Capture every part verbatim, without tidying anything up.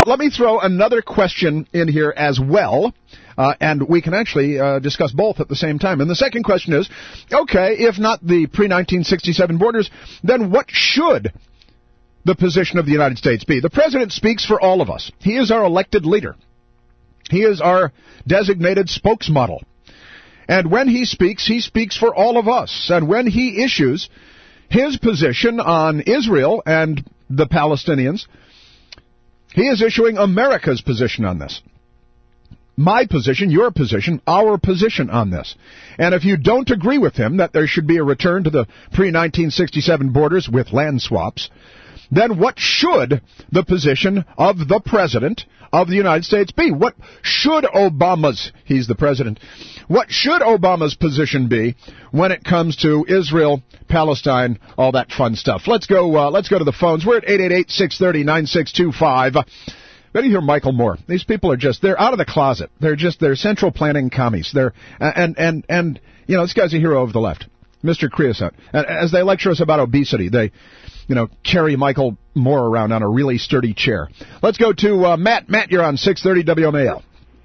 let me throw another question in here as well, uh, and we can actually uh, discuss both at the same time. And the second question is, okay, if not the pre nineteen sixty-seven borders, then what should the position of the United States be? The President speaks for all of us. He is our elected leader. He is our designated spokesmodel. And when he speaks, he speaks for all of us. And when he issues his position on Israel and the Palestinians, he is issuing America's position on this. My position, your position, our position on this. And if you don't agree with him that there should be a return to the pre nineteen sixty-seven borders with land swaps, then what should the position of the President of the United States be? What should Obama's, he's the President, what should Obama's position be when it comes to Israel, Palestine, all that fun stuff? Let's go, uh, let's go to the phones. We're at eight eight eight, six three zero, nine six two five. Then you hear Michael Moore. These people are just, they're out of the closet. They're just, they're central planning commies. They're, and, and, and, you know, this guy's a hero of the left, Mister Creosote. And as they lecture us about obesity, they, you know, carry Michael Moore around on a really sturdy chair. Let's go to uh, Matt. Matt, you're on six thirty W M A L.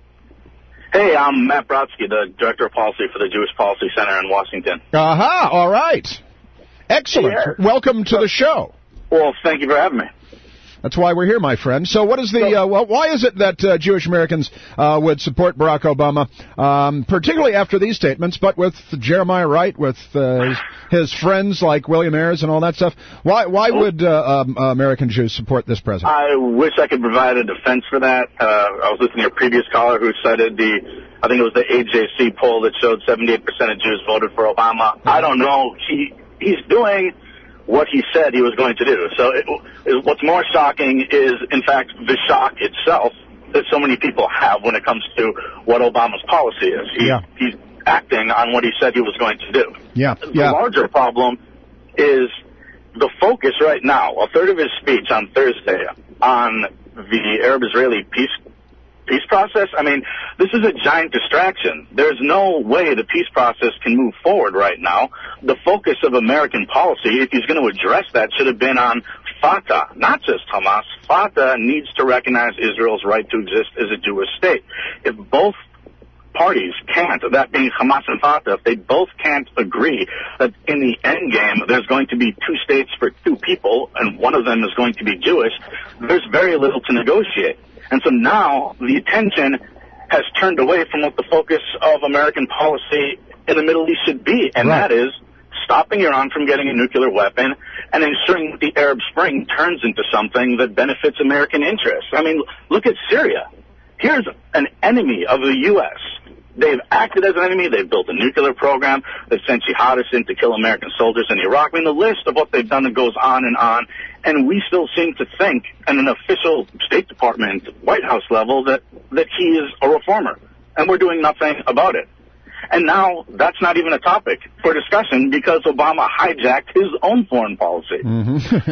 Hey, I'm Matt Brodsky, the Director of Policy for the Jewish Policy Center in Washington. Aha, all right. Excellent. Yeah. Welcome to the show. Well, thank you for having me. That's why we're here, my friend. So what is the, uh, well, why is it that uh, Jewish Americans uh, would support Barack Obama, um, particularly after these statements, but with Jeremiah Wright, with uh, his, his friends like William Ayers and all that stuff? Why why would uh, um, American Jews support this president? I wish I could provide a defense for that. Uh, I was listening to your previous caller who cited the, I think it was the A J C poll that showed seventy-eight percent of Jews voted for Obama. I don't know. He He's doing what he said he was going to do. So it, it, what's more shocking is, in fact, the shock itself that so many people have when it comes to what Obama's policy is. He, yeah. He's acting on what he said he was going to do. Yeah. The yeah. larger problem is the focus right now, a third of his speech on Thursday on the Arab-Israeli peace peace process. I mean, this is a giant distraction. There's no way the peace process can move forward right now. The focus of American policy, if he's going to address that, should have been on Fatah, not just Hamas. Fatah needs to recognize Israel's right to exist as a Jewish state. If both parties can't, that being Hamas and Fatah, if they both can't agree that in the end game there's going to be two states for two people and one of them is going to be Jewish, there's very little to negotiate. And so now the attention has turned away from what the focus of American policy in the Middle East should be, and right. that is stopping Iran from getting a nuclear weapon and ensuring that the Arab Spring turns into something that benefits American interests. I mean, look at Syria. Here's an enemy of the U S They've acted as an enemy. They've built a nuclear program. They've sent jihadists in to kill American soldiers in Iraq. I mean, the list of what they've done goes on and on. And we still seem to think, at an official State Department, White House level, that, that he is a reformer. And we're doing nothing about it. And now that's not even a topic for discussion because Obama hijacked his own foreign policy. Mm-hmm.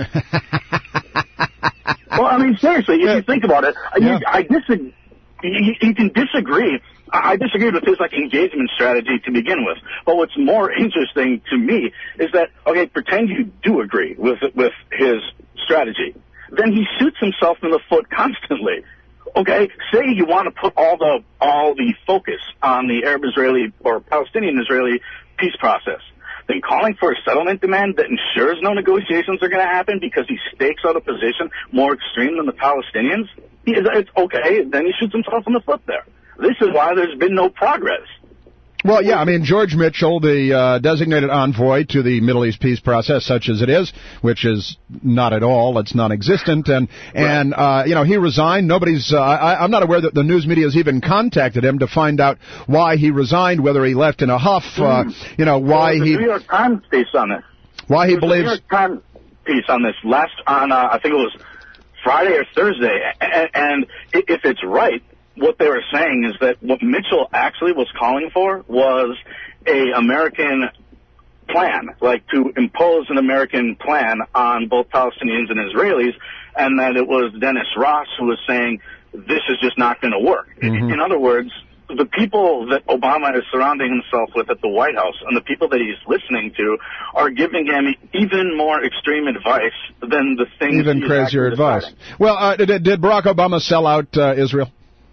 Well, I mean, seriously, if yeah. you think about it, yeah. you, I disagree. You, you can disagree. I disagree with his like engagement strategy to begin with. But what's more interesting to me is that, okay, pretend you do agree with with his strategy. Then he shoots himself in the foot constantly. Okay, say you want to put all the all the focus on the Arab-Israeli or Palestinian-Israeli peace process. Then calling for a settlement demand that ensures no negotiations are going to happen because he stakes out a position more extreme than the Palestinians. He, it's okay. Then he shoots himself in the foot there. This is why there's been no progress. Well, yeah, I mean, George Mitchell, the uh, designated envoy to the Middle East peace process, such as it is, which is not at all, it's non-existent, and, and right. uh, you know, he resigned. Nobody's, uh, I, I'm not aware that the news media has even contacted him to find out why he resigned, whether he left in a huff, uh, mm. you know, why well, he... The New York Times piece on this. Why he There's believes... a New York Times piece on this last, on, uh, I think it was Friday or Thursday, and, and if it's right, what they were saying is that what Mitchell actually was calling for was a American plan, like to impose an American plan on both Palestinians and Israelis, and that it was Dennis Ross who was saying this is just not going to work. Mm-hmm. In, in other words, the people that Obama is surrounding himself with at the White House and the people that he's listening to are giving him even more extreme advice than the things even he's crazier advice. deciding. Well, uh, did, did Barack Obama sell out uh, Israel?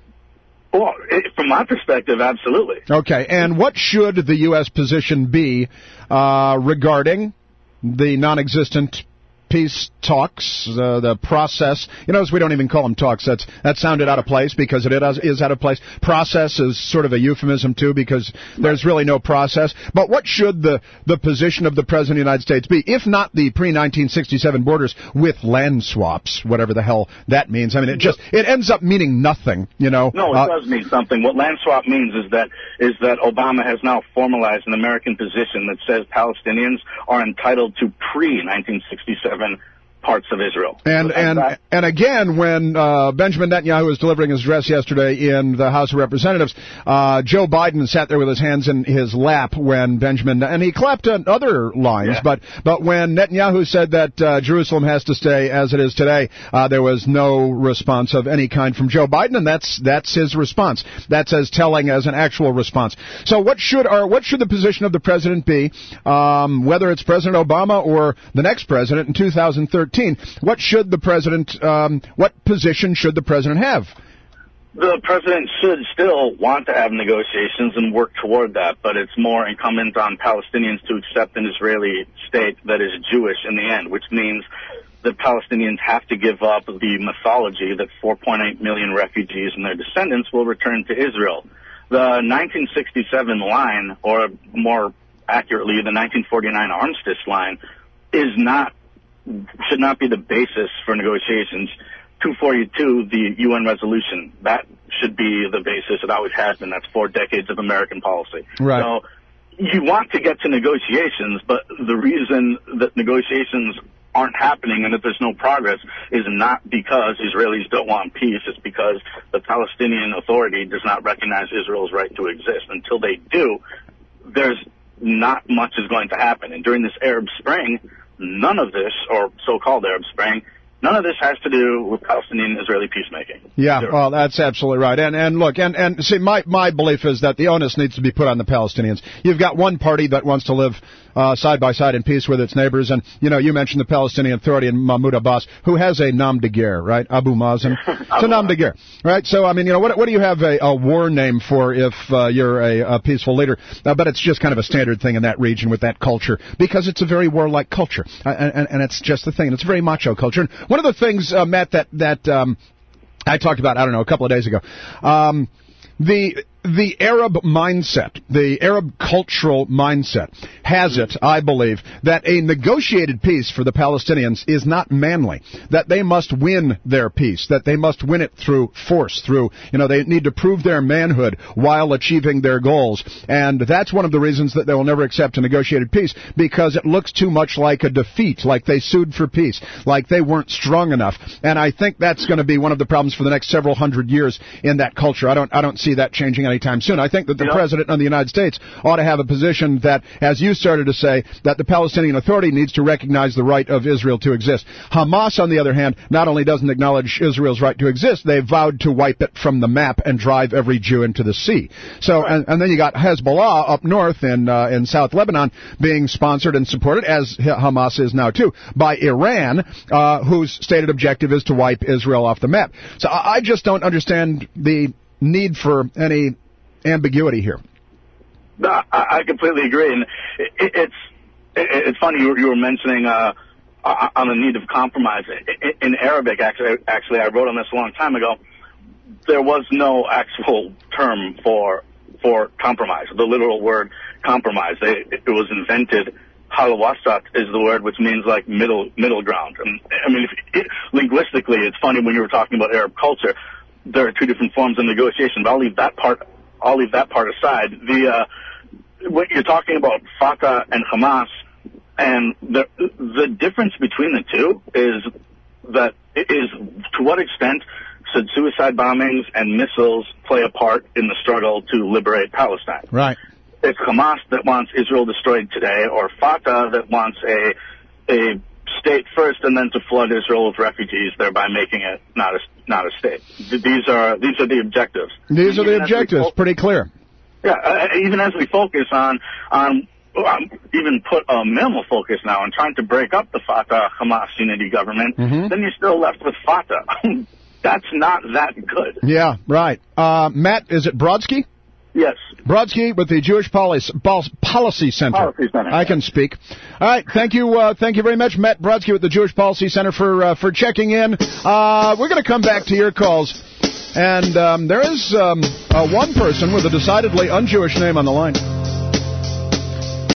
Well, it, from my perspective, absolutely. Okay, and what should the U S position be uh, regarding the non-existent peace talks, uh, the process? You notice we don't even call them talks. That's that sounded out of place because it is, is out of place. Process is sort of a euphemism, too, because there's really no process. But what should the, the position of the President of the United States be, if not the pre nineteen sixty-seven borders with land swaps, whatever the hell that means? I mean, it just it ends up meaning nothing, you know. No, it uh, does mean something. What land swap means is that is that Obama has now formalized an American position that says Palestinians are entitled to pre nineteen sixty-seven parts of Israel. And so and that, and again, when uh, Benjamin Netanyahu was delivering his address yesterday in the House of Representatives, uh, Joe Biden sat there with his hands in his lap when Benjamin, and he clapped on other lines, yeah. but but when Netanyahu said that uh, Jerusalem has to stay as it is today, uh, there was no response of any kind from Joe Biden, and that's that's his response. That's as telling as an actual response. So what should our what should the position of the president be, um, whether it's President Obama or the next president in two thousand thirteen? What should the president, um, what position should the president have? The president should still want to have negotiations and work toward that, but it's more incumbent on Palestinians to accept an Israeli state that is Jewish in the end, which means that Palestinians have to give up the mythology that four point eight million refugees and their descendants will return to Israel. The nineteen sixty-seven line, or more accurately, the nineteen forty-nine armistice line, is not should not be the basis for negotiations. two forty-two, the U N resolution, that should be the basis. It always has been. That's four decades of American policy. Right. So you want to get to negotiations, but the reason that negotiations aren't happening and that there's no progress is not because Israelis don't want peace. It's because the Palestinian Authority does not recognize Israel's right to exist. Until they do, there's not much is going to happen. And during this Arab Spring, none of this, or so-called Arab Spring, none of this has to do with Palestinian-Israeli peacemaking. Yeah, Zero. well, that's absolutely right. And and look, and, and see, my, my belief is that the onus needs to be put on the Palestinians. You've got one party that wants to live uh, side by side in peace with its neighbors, and, you know, you mentioned the Palestinian Authority and Mahmoud Abbas, who has a nom de guerre, right? Abu Mazen. It's a nom de guerre, right? So, I mean, you know, what, what do you have a, a war name for if uh, you're a, a peaceful leader? Uh, but it's just kind of a standard thing in that region with that culture, because it's a very warlike culture, uh, and, and it's just the thing. And it's a very macho culture. And one of the things, uh, Matt, that, that um, I talked about, I don't know, a couple of days ago, um, the... The Arab mindset, the Arab cultural mindset, has it, I believe, that a negotiated peace for the Palestinians is not manly, that they must win their peace, that they must win it through force, through, you know, they need to prove their manhood while achieving their goals. And that's one of the reasons that they will never accept a negotiated peace, because it looks too much like a defeat, like they sued for peace, like they weren't strong enough. And I think that's going to be one of the problems for the next several hundred years in that culture. I don't, I don't see that changing anytime soon. I think that the yeah. President of the United States ought to have a position that, as you started to say, that the Palestinian Authority needs to recognize the right of Israel to exist. Hamas, on the other hand, not only doesn't acknowledge Israel's right to exist, they vowed to wipe it from the map and drive every Jew into the sea. So, right. and, and then you got Hezbollah up north in uh, in South Lebanon being sponsored and supported, as Hamas is now too, by Iran, uh, whose stated objective is to wipe Israel off the map. So I, I just don't understand the need for any ambiguity here. No, I, I completely agree, and it, it, it's it, it's funny you were, you were mentioning uh, on the need of compromise. In, in Arabic, actually, actually, I wrote on this a long time ago. There was no actual term for for compromise. The literal word compromise. It, it was invented. Hal-wasat is the word, which means like middle middle ground. And I mean, if, it, linguistically, it's funny when you were talking about Arab culture. There are two different forms of negotiation, but I'll leave that part. I'll leave that part aside. The uh, what you're talking about, Fatah and Hamas, and the the difference between the two is that is to what extent should suicide bombings and missiles play a part in the struggle to liberate Palestine? Right. It's Hamas that wants Israel destroyed today, or Fatah that wants a a state first and then to flood Israel with refugees, thereby making it not a, not a state. These are, these are the objectives. These are the objectives. Fo- Pretty clear. Yeah, uh, even as we focus on, on um, even put a minimal focus now on trying to break up the Fatah-Hamas unity government, mm-hmm. then you're still left with Fatah. That's not that good. Yeah, right. Uh, Matt, is it Brodsky? Yes. Brodsky with the Jewish Policy, Policy Center. Policy Center. I can speak. All right. Thank you. Uh, thank you very much, Matt Brodsky with the Jewish Policy Center for uh, for checking in. Uh, we're going to come back to your calls. And um, there is um, uh, one person with a decidedly un-Jewish name on the line.